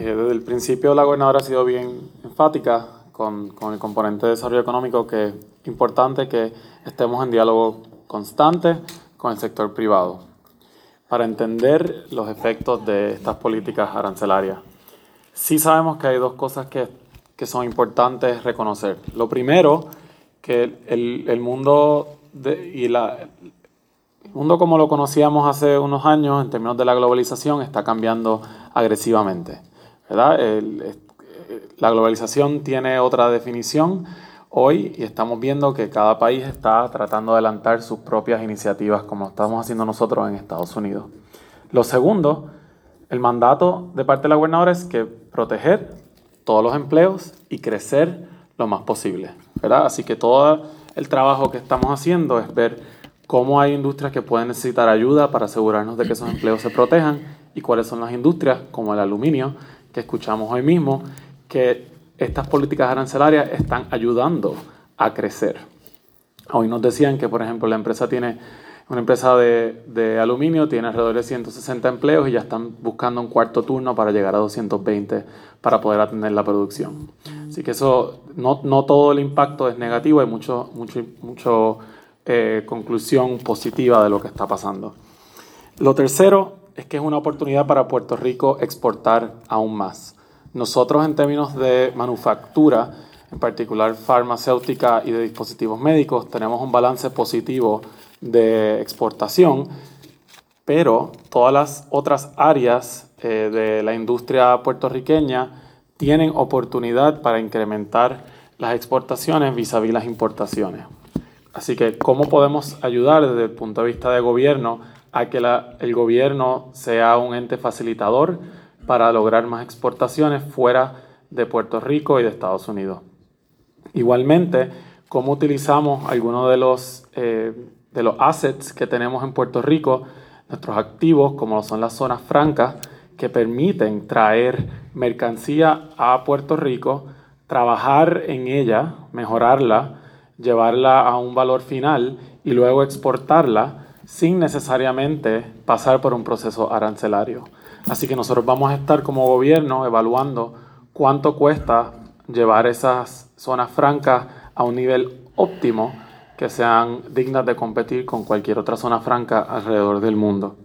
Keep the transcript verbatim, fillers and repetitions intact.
Eh, desde el principio la gobernadora ha sido bien enfática con, con el componente de desarrollo económico, que es importante que estemos en diálogo constante con el sector privado para entender los efectos de estas políticas arancelarias. Sí sabemos que hay dos cosas que, que son importantes reconocer. Lo primero, que el, el mundo de, y la, el mundo como lo conocíamos hace unos años en términos de la globalización está cambiando agresivamente, ¿verdad? El, la globalización tiene otra definición hoy y estamos viendo que cada país está tratando de adelantar sus propias iniciativas, como estamos haciendo nosotros en Estados Unidos. Lo segundo, el mandato de parte de la gobernadora es que proteger todos los empleos y crecer lo más posible, ¿verdad? Así que todo el trabajo que estamos haciendo es ver cómo hay industrias que pueden necesitar ayuda para asegurarnos de que esos empleos se protejan y cuáles son las industrias, como el aluminio, que escuchamos hoy mismo, que estas políticas arancelarias están ayudando a crecer. Hoy nos decían que, por ejemplo, la empresa tiene una empresa de, de aluminio, tiene alrededor de ciento sesenta empleos y ya están buscando un cuarto turno para llegar a doscientos veinte para poder atender la producción. Así que eso, no, no todo el impacto es negativo, hay mucho, mucho, mucho eh, conclusión positiva de lo que está pasando. Lo tercero es que es una oportunidad para Puerto Rico exportar aún más. Nosotros, en términos de manufactura, en particular farmacéutica y de dispositivos médicos, tenemos un balance positivo de exportación, pero todas las otras áreas eh, de la industria puertorriqueña tienen oportunidad para incrementar las exportaciones vis-a-vis las importaciones. Así que, ¿cómo podemos ayudar desde el punto de vista de gobierno a que la, el gobierno sea un ente facilitador para lograr más exportaciones fuera de Puerto Rico y de Estados Unidos? Igualmente, ¿cómo utilizamos algunos de los, eh, de los assets que tenemos en Puerto Rico, nuestros activos, como son las zonas francas, que permiten traer mercancía a Puerto Rico, trabajar en ella, mejorarla, llevarla a un valor final y luego exportarla sin necesariamente pasar por un proceso arancelario? Así que nosotros vamos a estar como gobierno evaluando cuánto cuesta llevar esas zonas francas a un nivel óptimo que sean dignas de competir con cualquier otra zona franca alrededor del mundo.